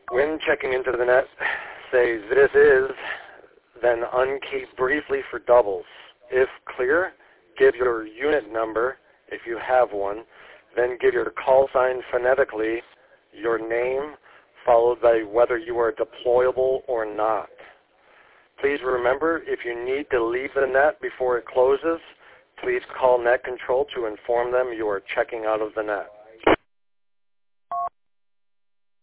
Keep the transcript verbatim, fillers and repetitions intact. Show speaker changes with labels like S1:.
S1: When checking into the net, say this is, then unkey briefly for doubles. If clear, give your unit number, if you have one, then give your call sign phonetically, your name, followed by whether you are deployable or not. Please remember, if you need to leave the net before it closes, please call net control to inform them you are checking out of the net.